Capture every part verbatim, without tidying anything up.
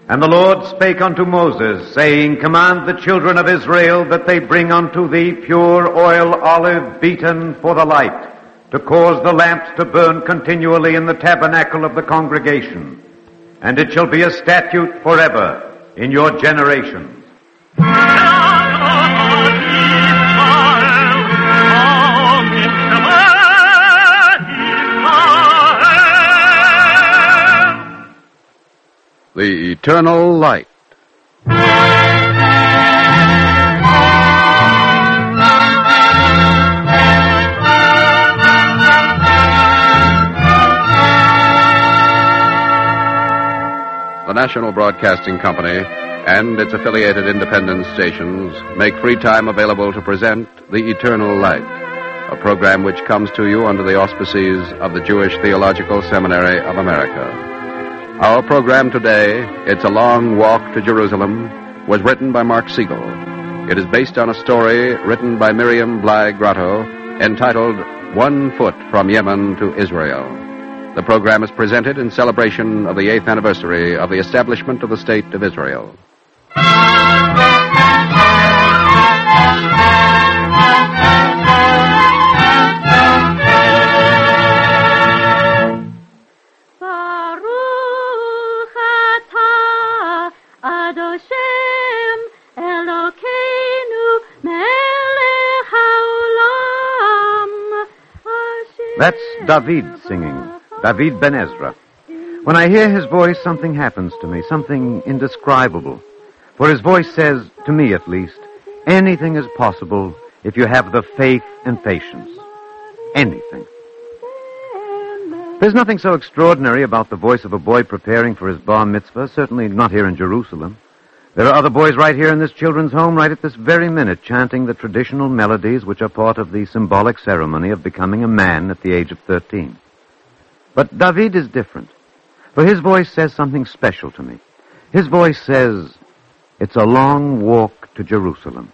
And the Lord spake unto Moses, saying, Command the children of Israel that they bring unto thee pure oil olive beaten for the light, to cause the lamps to burn continually in the tabernacle of the congregation. And it shall be a statute forever in your generations. The Eternal Light. The National Broadcasting Company and its affiliated independent stations make free time available to present The Eternal Light, a program which comes to you under the auspices of the Jewish Theological Seminary of America. Our program today, It's a Long Walk to Jerusalem, was written by Mark Siegel. It is based on a story written by Miriam Bly Grotto entitled One Foot from Yemen to Israel. The program is presented in celebration of the eighth anniversary of the establishment of the State of Israel. That's David singing, David Ben Ezra. When I hear his voice, something happens to me, something indescribable. For his voice says, to me at least, anything is possible if you have the faith and patience. Anything. There's nothing so extraordinary about the voice of a boy preparing for his bar mitzvah, certainly not here in Jerusalem. There are other boys right here in this children's home right at this very minute chanting the traditional melodies which are part of the symbolic ceremony of becoming a man at the age of thirteen. But David is different, for his voice says something special to me. His voice says, it's a long walk to Jerusalem.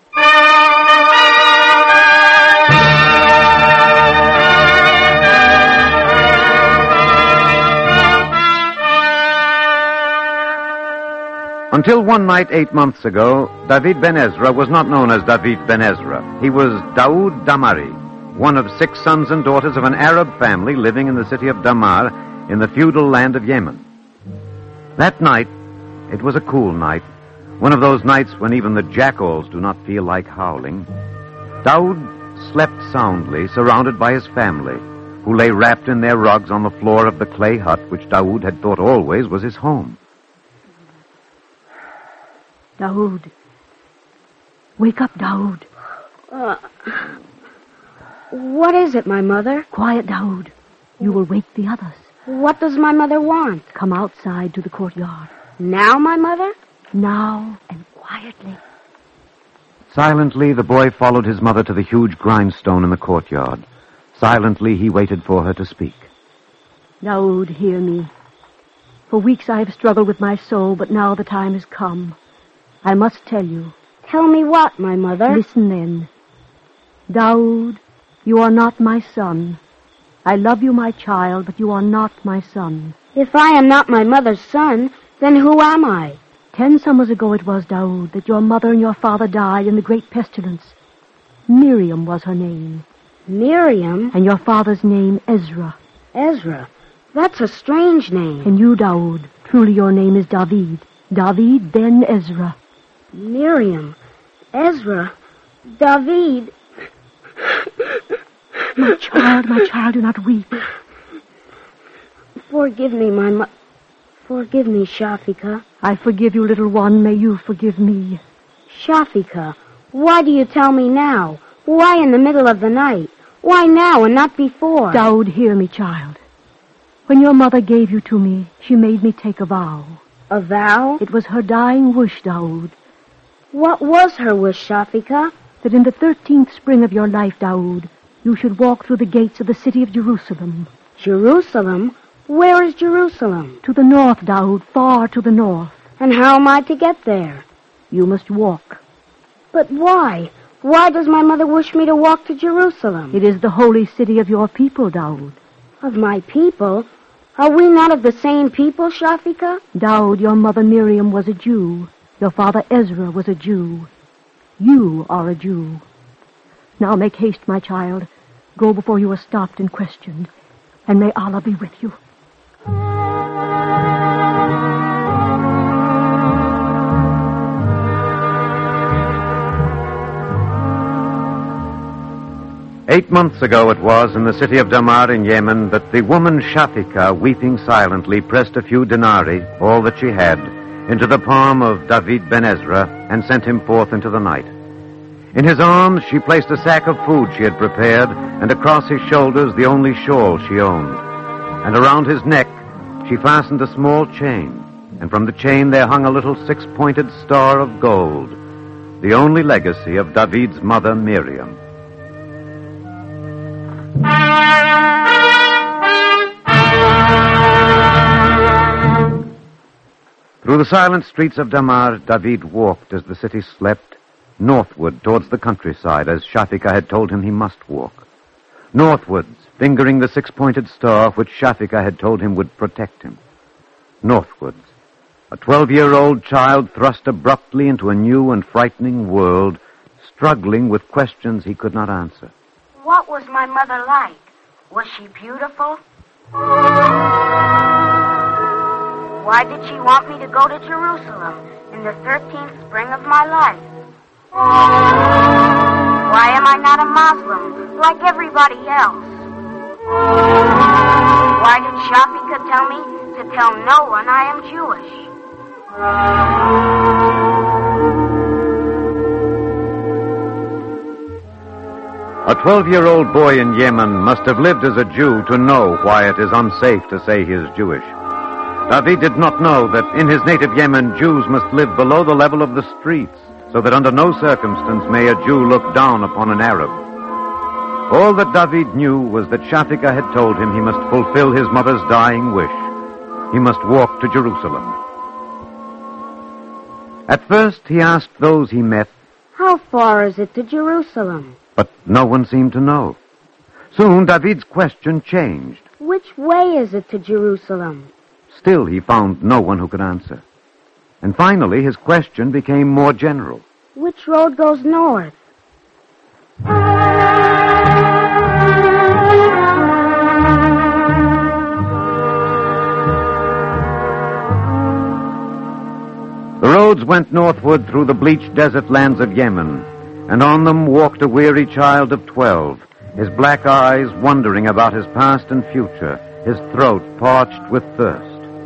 Until one night eight months ago, David Ben Ezra was not known as David Ben Ezra. He was Daoud Damari, one of six sons and daughters of an Arab family living in the city of Damar in the feudal land of Yemen. That night, it was a cool night, one of those nights when even the jackals do not feel like howling. Daoud slept soundly, surrounded by his family, who lay wrapped in their rugs on the floor of the clay hut which Daoud had thought always was his home. Daoud. Wake up, Daoud. Uh, what is it, my mother? Quiet, Daoud. You will wake the others. What does my mother want? Come outside to the courtyard. Now, my mother? Now and quietly. Silently, the boy followed his mother to the huge grindstone in the courtyard. Silently, he waited for her to speak. Daoud, hear me. For weeks I have struggled with my soul, but now the time has come. I must tell you. Tell me what, my mother? Listen then. Daoud, you are not my son. I love you, my child, but you are not my son. If I am not my mother's son, then who am I? Ten summers ago it was, Daoud, that your mother and your father died in the great pestilence. Miriam was her name. Miriam? And your father's name, Ezra. Ezra? That's a strange name. And you, Daoud, truly your name is David. David Ben Ezra. Miriam, Ezra, David. My child, my child, do not weep. Forgive me, my mo- Forgive me, Shafika. I forgive you, little one. May you forgive me. Shafika, why do you tell me now? Why in the middle of the night? Why now and not before? Daoud, hear me, child. When your mother gave you to me, she made me take a vow. A vow? It was her dying wish, Daoud. What was her wish, Shafika? That in the thirteenth spring of your life, Daoud, you should walk through the gates of the city of Jerusalem. Jerusalem? Where is Jerusalem? To the north, Daoud, far to the north. And how am I to get there? You must walk. But why? Why does my mother wish me to walk to Jerusalem? It is the holy city of your people, Daoud. Of my people? Are we not of the same people, Shafika? Daud, your mother Miriam was a Jew. Your father Ezra was a Jew. You are a Jew. Now make haste, my child. Go before you are stopped and questioned. And may Allah be with you. Eight months ago it was, in the city of Damar in Yemen, that the woman Shafika, weeping silently, pressed a few denarii, all that she had, into the palm of David ben Ezra and sent him forth into the night. In his arms she placed a sack of food she had prepared, and across his shoulders the only shawl she owned. And around his neck she fastened a small chain, and from the chain there hung a little six-pointed star of gold, the only legacy of David's mother Miriam. Through the silent streets of Damar, David walked as the city slept, northward towards the countryside, as Shafika had told him he must walk. Northwards, fingering the six-pointed star which Shafika had told him would protect him. Northwards, a twelve-year-old child thrust abruptly into a new and frightening world, struggling with questions he could not answer. What was my mother like? Was she beautiful? Why did she want me to go to Jerusalem in the thirteenth spring of my life? Why am I not a Muslim like everybody else? Why did Shafika tell me to tell no one I am Jewish? A twelve-year-old boy in Yemen must have lived as a Jew to know why it is unsafe to say he is Jewish. David did not know that in his native Yemen, Jews must live below the level of the streets, so that under no circumstance may a Jew look down upon an Arab. All that David knew was that Shafika had told him he must fulfill his mother's dying wish. He must walk to Jerusalem. At first, he asked those he met, "How far is it to Jerusalem?" But no one seemed to know. Soon, David's question changed. "Which way is it to Jerusalem?" Still, he found no one who could answer. And finally, his question became more general. "Which road goes north?" The roads went northward through the bleached desert lands of Yemen, and on them walked a weary child of twelve, his black eyes wondering about his past and future, his throat parched with thirst.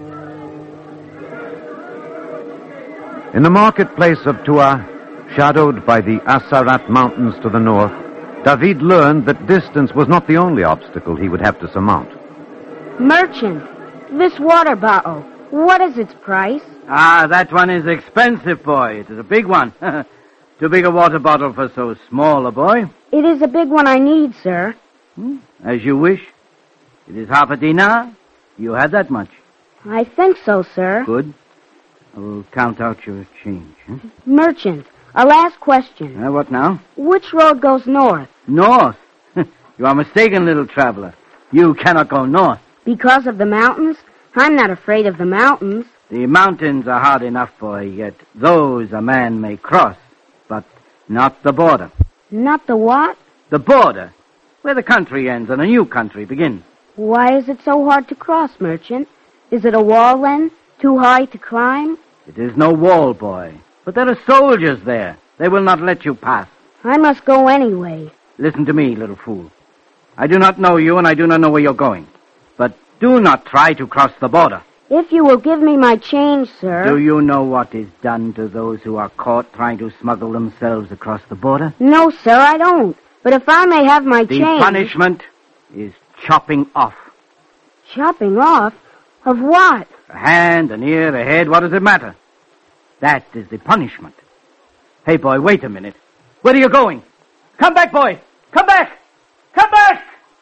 In the marketplace of Tuah, shadowed by the Asarat Mountains to the north, David learned that distance was not the only obstacle he would have to surmount. "Merchant, this water bottle, what is its price?" Ah, that one is expensive, boy. It is a big one. Too big a water bottle for so small a boy. "It is a big one I need, sir." Hmm? As you wish. It is half a dinar. You had that much. "I think so, sir." Good. I will count out your change. Huh? "Merchant, a last question. Uh, what now? Which road goes north?" North? You are mistaken, little traveler. You cannot go north. "Because of the mountains? I'm not afraid of the mountains." The mountains are hard enough, boy, yet those a man may cross, but not the border. "Not the what?" The border, where the country ends and a new country begins. "Why is it so hard to cross, merchant? Is it a wall, then? Too high to climb?" It is no wall, boy, but there are soldiers there. They will not let you pass. "I must go anyway." Listen to me, little fool. I do not know you, and I do not know where you're going. But do not try to cross the border. "If you will give me my change, sir." Do you know what is done to those who are caught trying to smuggle themselves across the border? "No, sir, I don't. But if I may have my The change..." punishment is chopping off. "Chopping off? Of what?" A hand, an ear, a head, what does it matter? That is the punishment. Hey, boy, wait a minute. Where are you going? Come back, boy! Come back! Come back!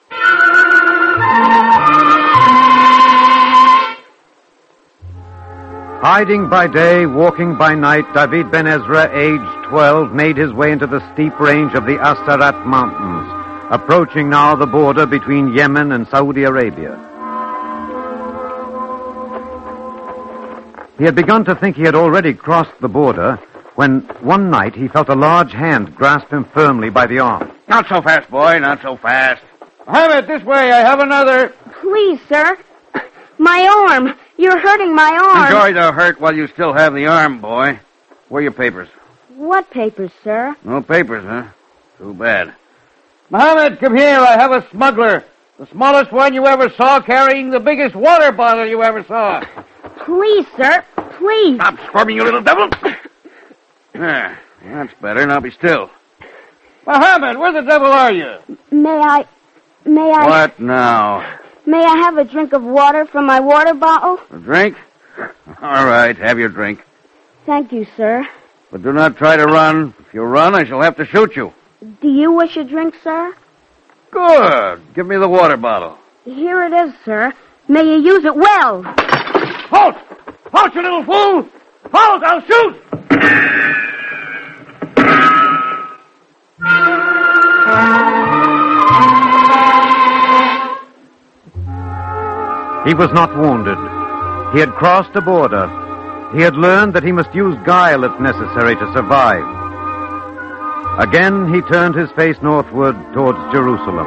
Hiding by day, walking by night, David ben Ezra, aged twelve, made his way into the steep range of the Asarat Mountains, approaching now the border between Yemen and Saudi Arabia. He had begun to think he had already crossed the border when one night he felt a large hand grasp him firmly by the arm. Not so fast, boy, not so fast. Mohammed, this way, I have another. Please, sir. My arm. You're hurting my arm. Enjoy the hurt while you still have the arm, boy. Where are your papers? What papers, sir? No papers, huh? Too bad. Mohammed, come here. I have a smuggler. The smallest one you ever saw carrying the biggest water bottle you ever saw. Please, sir. Please. Stop squirming, you little devil. There. That's better. Now be still. Mohammed, where the devil are you? May I... May I... What now? May I have a drink of water from my water bottle? A drink? All right, have your drink. Thank you, sir. But do not try to run. If you run, I shall have to shoot you. Do you wish a drink, sir? Good. Give me the water bottle. Here it is, sir. May you use it well. Halt! Halt, you little fool! Halt! I'll shoot! He was not wounded. He had crossed a border. He had learned that he must use guile if necessary to survive. Again, he turned his face northward towards Jerusalem.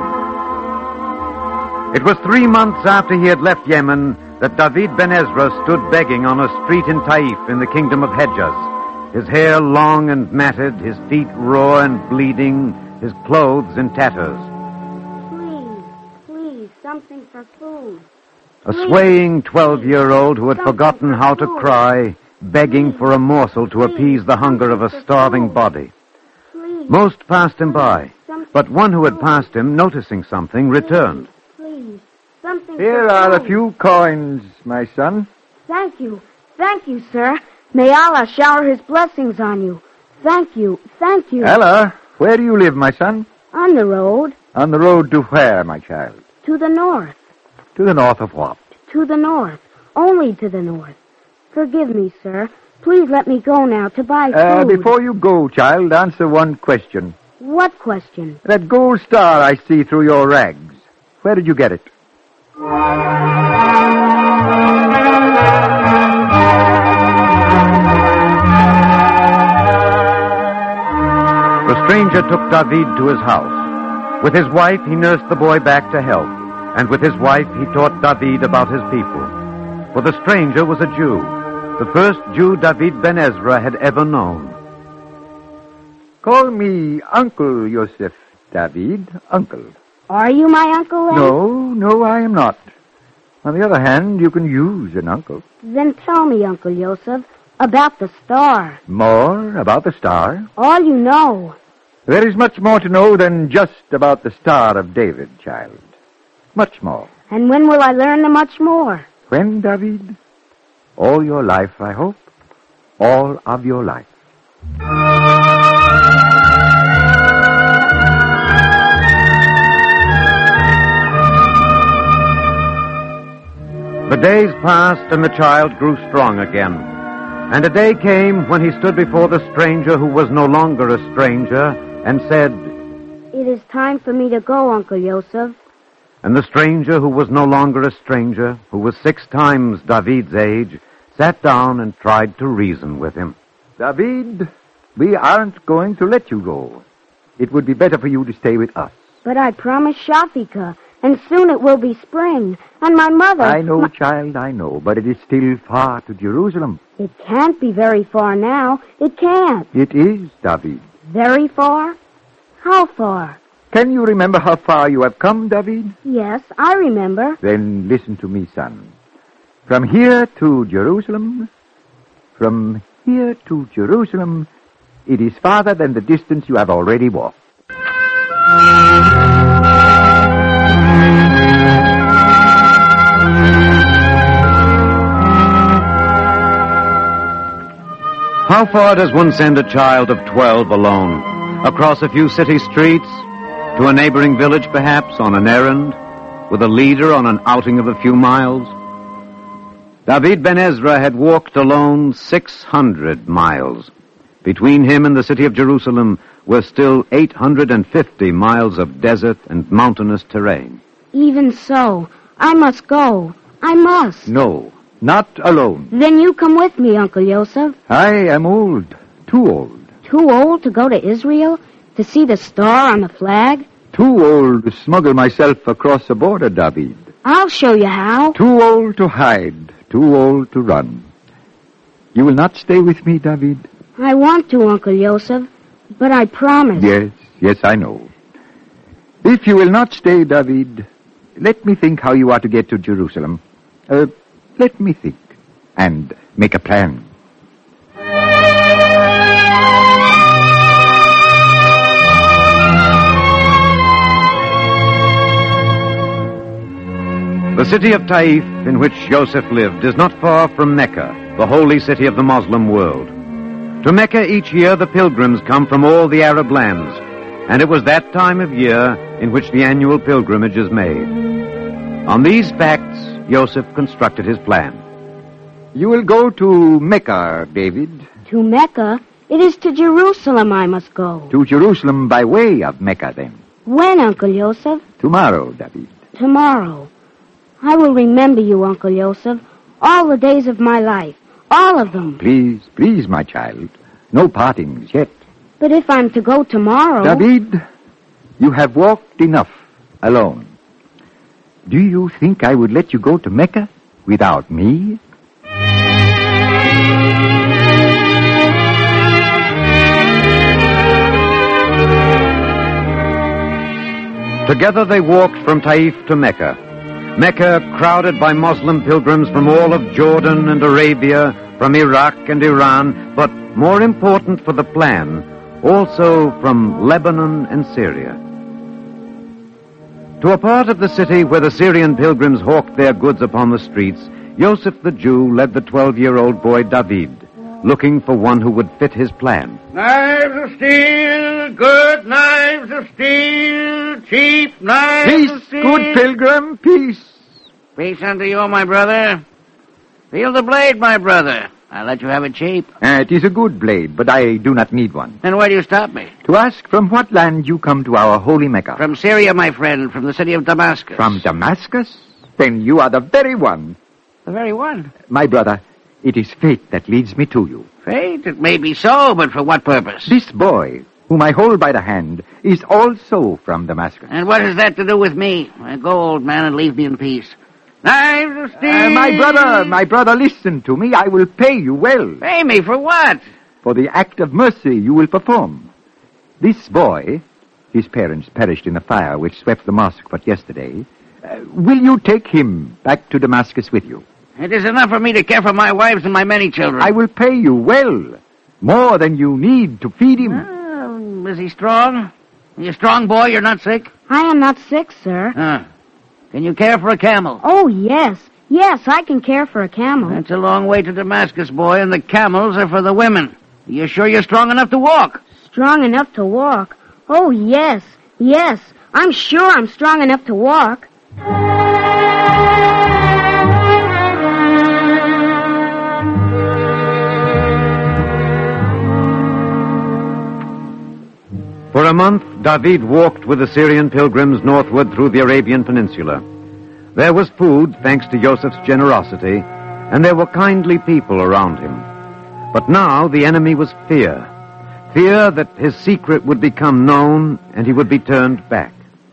It was three months after he had left Yemen that David Ben Ezra stood begging on a street in Taif in the kingdom of Hejaz, his hair long and matted, his feet raw and bleeding, his clothes in tatters. Please, please, something for food. A swaying twelve-year-old who had forgotten how to cry, begging for a morsel to appease the hunger of a starving body. Most passed him by, but one who had passed him, noticing something, returned. Please, something. Here are a few coins, my son. Thank you. Thank you, sir. May Allah shower his blessings on you. Thank you. Thank you. Allah, where do you live, my son? On the road. On the road to where, my child? To the north. To the north of what? To the north. Only to the north. Forgive me, sir. Please let me go now to buy food. Uh, before you go, child, answer one question. What question? That gold star I see through your rags. Where did you get it? The stranger took David to his house. With his wife, he nursed the boy back to health. And with his wife, he taught David about his people. For the stranger was a Jew, the first Jew David Ben Ezra had ever known. Call me Uncle Yosef, David, Uncle. Are you my uncle, then? No, no, I am not. On the other hand, you can use an uncle. Then tell me, Uncle Yosef, about the star. More about the star? All you know. There is much more to know than just about the Star of David, child. Much more. And when will I learn the much more? When, David? All your life, I hope. All of your life. The days passed and the child grew strong again. And a day came when he stood before the stranger who was no longer a stranger and said, It is time for me to go, Uncle Yosef. And the stranger who was no longer a stranger, who was six times David's age, sat down and tried to reason with him. David, we aren't going to let you go. It would be better for you to stay with us. But I promised Shafika, and soon it will be spring, and my mother... I know, my... child, I know, but it is still far to Jerusalem. It can't be very far now. It can't. It is, David. Very far? How far? Can you remember how far you have come, David? Yes, I remember. Then listen to me, son. From here to Jerusalem, from here to Jerusalem, it is farther than the distance you have already walked. How far does one send a child of twelve alone? Across a few city streets? To a neighboring village, perhaps, on an errand? With a leader on an outing of a few miles? David Ben Ezra had walked alone six hundred miles. Between him and the city of Jerusalem were still eight hundred fifty miles of desert and mountainous terrain. Even so, I must go. I must. No, Not alone. Then you come with me, Uncle Joseph. I am old. Too old. Too old to go to Israel? To see the star on the flag? Too old to smuggle myself across the border, David. I'll show you how. Too old to hide. Too old to run. You will not stay with me, David? I want to, Uncle Joseph, but I promise. Yes, yes, I know. If you will not stay, David, let me think how you are to get to Jerusalem. Uh, let me think and make a plan. The city of Taif, in which Joseph lived, is not far from Mecca, the holy city of the Muslim world. To Mecca each year the pilgrims come from all the Arab lands, and it was that time of year in which the annual pilgrimage is made. On these facts, Joseph constructed his plan. You will go to Mecca, David. To Mecca? It is to Jerusalem I must go. To Jerusalem by way of Mecca, then. When, Uncle Joseph? Tomorrow, David. Tomorrow. I will remember you, Uncle Joseph, all the days of my life. All of them. Please, please, my child. No partings yet. But if I'm to go tomorrow... David, you have walked enough alone. Do you think I would let you go to Mecca without me? Together they walked from Taif to Mecca. Mecca, crowded by Muslim pilgrims from all of Jordan and Arabia, from Iraq and Iran, but more important for the plan, also from Lebanon and Syria. To a part of the city where the Syrian pilgrims hawked their goods upon the streets, Joseph the Jew led the twelve-year-old boy David, looking for one who would fit his plan. Knives of steel, good knives of steel, cheap knives Peace, of steel. good pilgrim, peace. Peace unto you, my brother. Feel the blade, my brother. I'll let you have it cheap. Uh, it is a good blade, but I do not need one. Then why do you stop me? To ask from what land you come to our holy Mecca. From Syria, my friend, from the city of Damascus. From Damascus? Then you are the very one. The very one? My brother, it is fate that leads me to you. Fate? It may be so, but for what purpose? This boy, whom I hold by the hand, is also from Damascus. And what has that to do with me? Go, old man, and leave me in peace. Knives of steel! Uh, my brother, my brother, listen to me. I will pay you well. Pay me for what? For the act of mercy you will perform. This boy, his parents perished in the fire which swept the mosque but yesterday. Uh, will you take him back to Damascus with you? It is enough for me to care for my wives and my many children. I will pay you well. More than you need to feed him. Uh, is he strong? Are you a strong boy? You're not sick? I am not sick, sir. Huh. Can you care for a camel? Oh, yes. Yes, I can care for a camel. That's a long way to Damascus, boy, and the camels are for the women. Are you sure you're strong enough to walk? Strong enough to walk? Oh, yes. Yes, I'm sure I'm strong enough to walk. For a month, David walked with the Syrian pilgrims northward through the Arabian Peninsula. There was food, thanks to Joseph's generosity, and there were kindly people around him. But now the enemy was fear. Fear that his secret would become known and he would be turned back.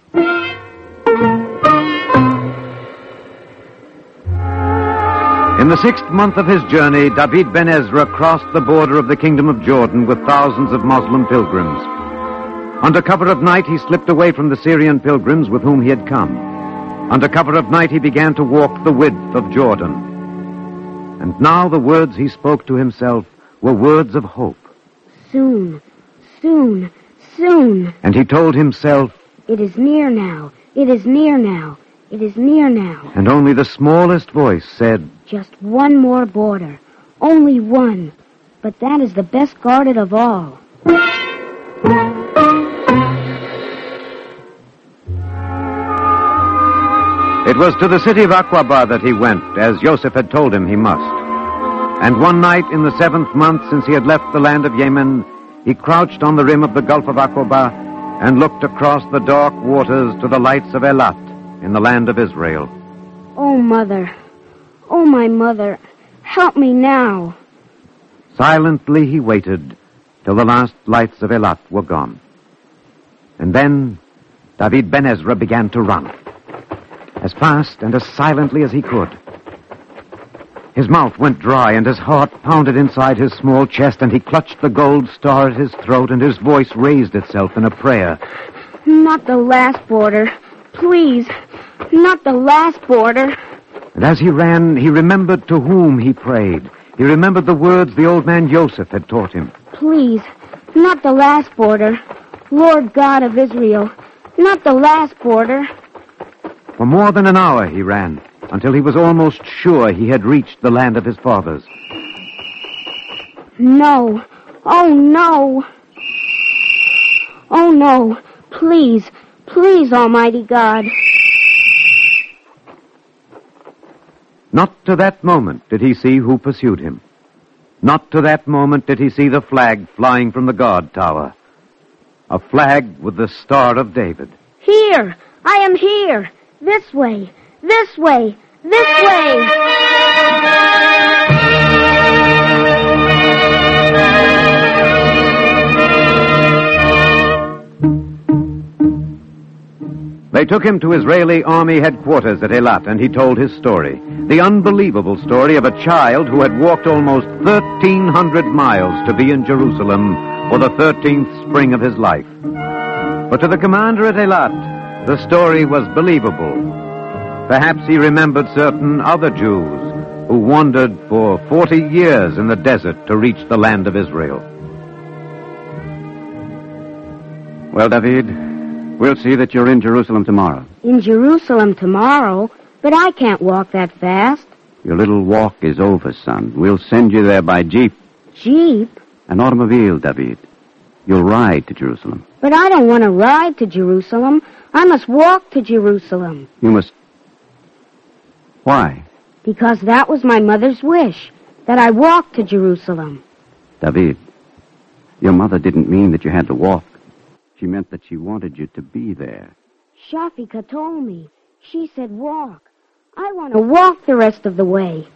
In the sixth month of his journey, David ben Ezra crossed the border of the kingdom of Jordan with thousands of Muslim pilgrims. Under cover of night, he slipped away from the Syrian pilgrims with whom he had come. Under cover of night, he began to walk the width of Jordan. And now the words he spoke to himself were words of hope. Soon, soon, soon. And he told himself, It is near now. It is near now. It is near now. And only the smallest voice said, Just one more border. Only one. But that is the best guarded of all. It was to the city of Aqaba that he went, as Joseph had told him he must. And one night in the seventh month since he had left the land of Yemen, he crouched on the rim of the Gulf of Aqaba and looked across the dark waters to the lights of Elat in the land of Israel. Oh, Mother. Oh, my mother, help me now. Silently he waited till the last lights of Eilat were gone. And then David Ben Ezra began to run, as fast and as silently as he could. His mouth went dry and his heart pounded inside his small chest, and he clutched the gold star at his throat, and his voice raised itself in a prayer. Not the last border. Please, not the last border. And as he ran, he remembered to whom he prayed. He remembered the words the old man Joseph had taught him. Please, not the last border. Lord God of Israel, not the last border. For more than an hour he ran, until he was almost sure he had reached the land of his fathers. No. Oh, no. Oh, no. Please, please, Almighty God. Not to that moment did he see who pursued him. Not to that moment did he see the flag flying from the guard tower. A flag with the Star of David. Here! I am here! This way! This way! This way! They took him to Israeli army headquarters at Eilat, and he told his story. The unbelievable story of a child who had walked almost thirteen hundred miles to be in Jerusalem for the thirteenth spring of his life. But to the commander at Eilat, the story was believable. Perhaps he remembered certain other Jews who wandered for forty years in the desert to reach the land of Israel. Well, David, we'll see that you're in Jerusalem tomorrow. In Jerusalem tomorrow? But I can't walk that fast. Your little walk is over, son. We'll send you there by jeep. Jeep? An automobile, David. You'll ride to Jerusalem. But I don't want to ride to Jerusalem. I must walk to Jerusalem. You must... Why? Because that was my mother's wish, that I walk to Jerusalem. David, your mother didn't mean that you had to walk. She meant that she wanted you to be there. Shafika told me. She said walk. I want to walk the rest of the way.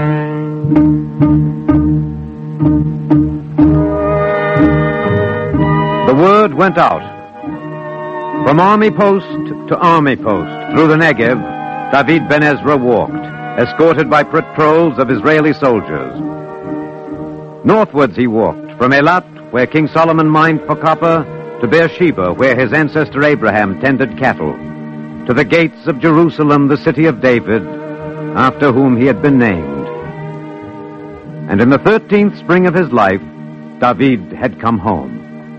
The word went out. From army post to army post, through the Negev, David Ben Ezra walked, escorted by patrols of Israeli soldiers. Northwards he walked, from Eilat, where King Solomon mined for copper, to Beersheba, where his ancestor Abraham tended cattle, to the gates of Jerusalem, the city of David, after whom he had been named. And in the thirteenth spring of his life, David had come home.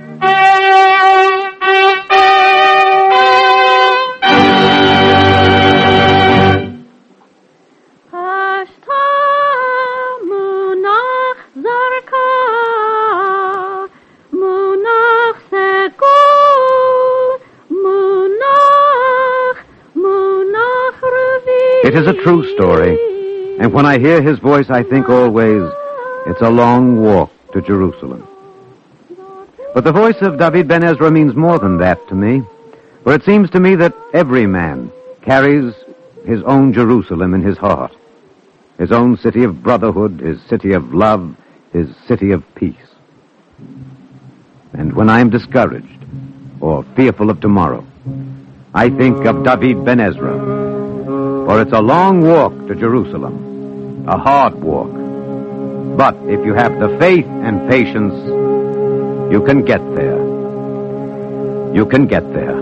It is a true story, and when I hear his voice, I think always, it's a long walk to Jerusalem. But the voice of David Ben Ezra means more than that to me, for it seems to me that every man carries his own Jerusalem in his heart, his own city of brotherhood, his city of love, his city of peace. And when I am discouraged or fearful of tomorrow, I think of David Ben Ezra. For it's a long walk to Jerusalem, a hard walk. But if you have the faith and patience, you can get there. You can get there.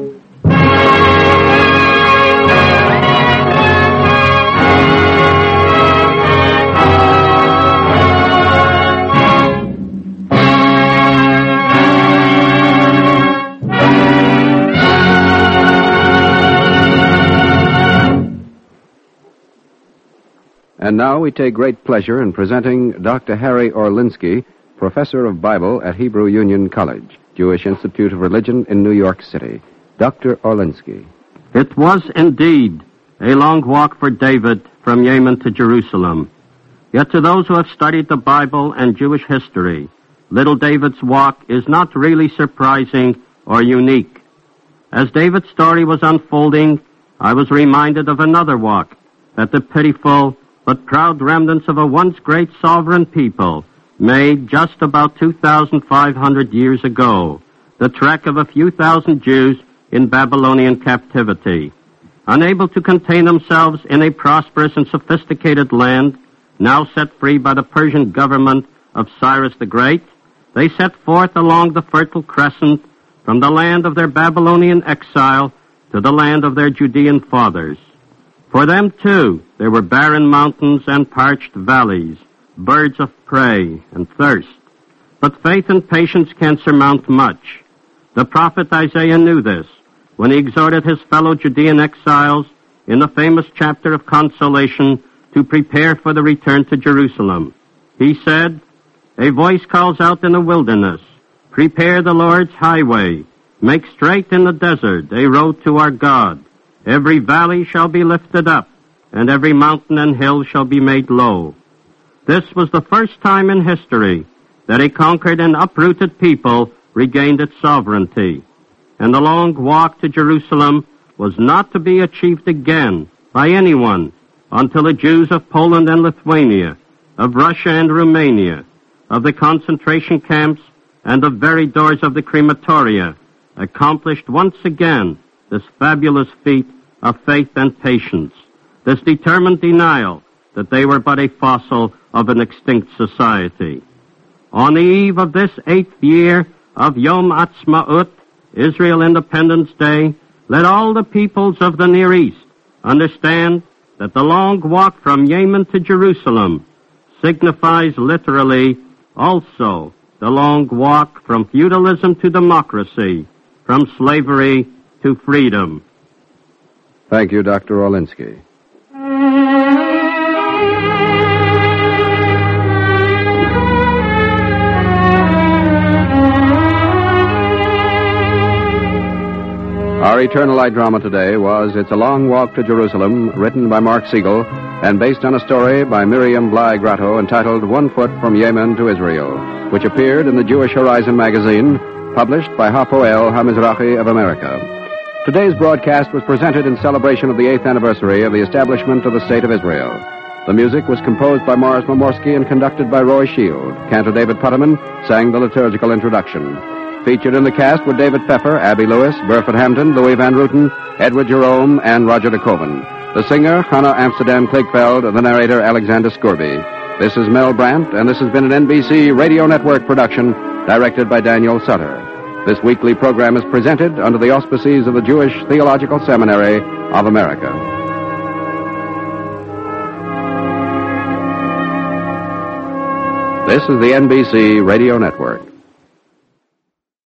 And now we take great pleasure in presenting Doctor Harry Orlinsky, Professor of Bible at Hebrew Union College, Jewish Institute of Religion in New York City. Doctor Orlinsky. It was indeed a long walk for David from Yemen to Jerusalem. Yet to those who have studied the Bible and Jewish history, little David's walk is not really surprising or unique. As David's story was unfolding, I was reminded of another walk that the pitiful but proud remnants of a once great sovereign people, made just about two thousand five hundred years ago the trek of a few thousand Jews in Babylonian captivity. Unable to contain themselves in a prosperous and sophisticated land, now set free by the Persian government of Cyrus the Great, they set forth along the Fertile Crescent from the land of their Babylonian exile to the land of their Judean fathers. For them, too, there were barren mountains and parched valleys, birds of prey and thirst. But faith and patience can surmount much. The prophet Isaiah knew this when he exhorted his fellow Judean exiles in the famous chapter of consolation to prepare for the return to Jerusalem. He said, "A voice calls out in the wilderness, prepare the Lord's highway, make straight in the desert a road to our God. Every valley shall be lifted up, and every mountain and hill shall be made low." This was the first time in history that a conquered and uprooted people regained its sovereignty. And the long walk to Jerusalem was not to be achieved again by anyone until the Jews of Poland and Lithuania, of Russia and Romania, of the concentration camps, and the very doors of the crematoria accomplished once again this fabulous feat of faith and patience, this determined denial that they were but a fossil of an extinct society. On the eve of this eighth year of Yom Ha'atzmaut, Israel Independence Day, let all the peoples of the Near East understand that the long walk from Yemen to Jerusalem signifies literally also the long walk from feudalism to democracy, from slavery to freedom. Thank you, Doctor Orlinsky. Our Eternal Light drama today was It's a Long Walk to Jerusalem, written by Mark Siegel, and based on a story by Miriam Bly Grotto entitled One Foot from Yemen to Israel, which appeared in the Jewish Horizon magazine, published by Hapoel HaMizrachi of America. Today's broadcast was presented in celebration of the eighth anniversary of the establishment of the State of Israel. The music was composed by Morris Momorsky and conducted by Roy Shield. Cantor David Putterman sang the liturgical introduction. Featured in the cast were David Pfeffer, Abby Lewis, Burford Hampton, Louis Van Ruten, Edward Jerome, and Roger de Koven. The singer, Hannah Amsterdam Kligfeld, the narrator, Alexander Scourby. This is Mel Brandt, and this has been an N B C Radio Network production, directed by Daniel Sutter. This weekly program is presented under the auspices of the Jewish Theological Seminary of America. This is the N B C Radio Network.